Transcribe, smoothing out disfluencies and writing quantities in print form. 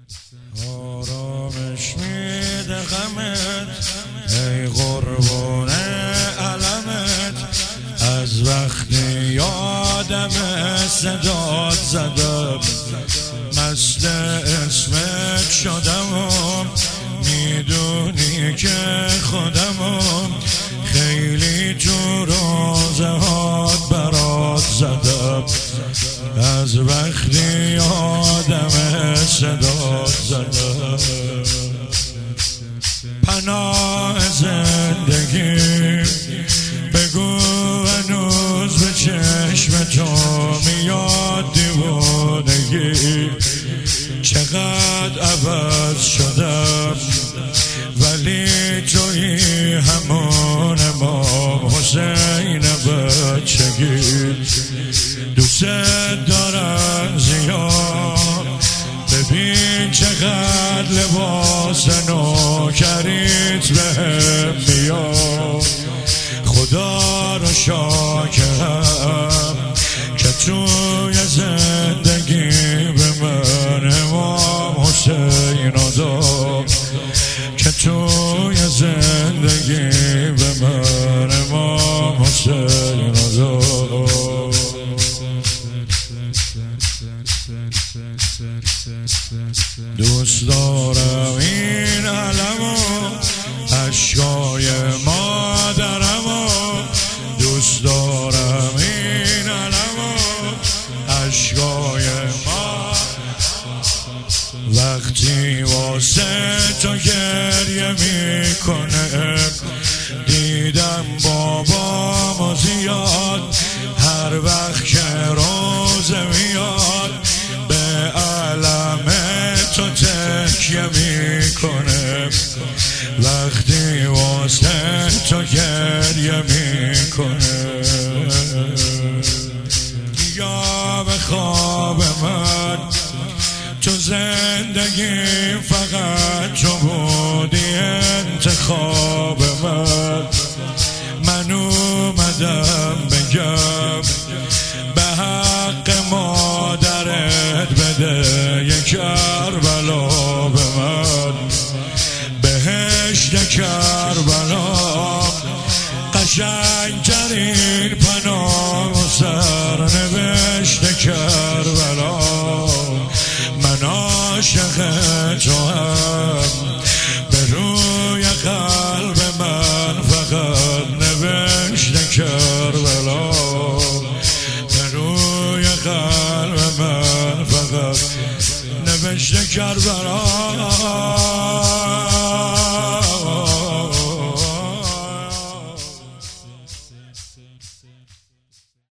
آرامش میده غمت ای قربون علمت، از وقتی یادم صدات زدم، مست اسمت شدم و میدونی که خودم خیلی تو روزهات برات زدم، از وقتی یادم صدات زدم. پناه زندگی بگو هنوز به چشم تو میاد دیوانگی، چقدر عوض شدم ولی توی همون امام حسین بچگی، دوست دارم زیاد، ببین چقدر لباس نوکریت بهم میاد، خدا رو شاکرم که توی زندگی به من امام حسین داد، که توی زندگی به من امام حسین داد. دوست دارم این علمو، اشکای مادرمو، دوست دارم این علمو، اشکای وقتی واسه تو گریه میکنه، دیدم بابامو زیاد، هر وقت که روزه میاد به علم تو تکیه میکنه، وقتی واسه تو گریه میکنه. یا به خواب من تو زندگی فقط تو بودی انتخاب من اومدم بگم به حق مادرت بده یک کربلا به من، بهشت کربلا قشنگترین پناه و سرنوشت کربلا، من عاشق تو هم، به روی قلب من فقط نوشت کربلا، به روی قلب من فقط نوشت کربلا.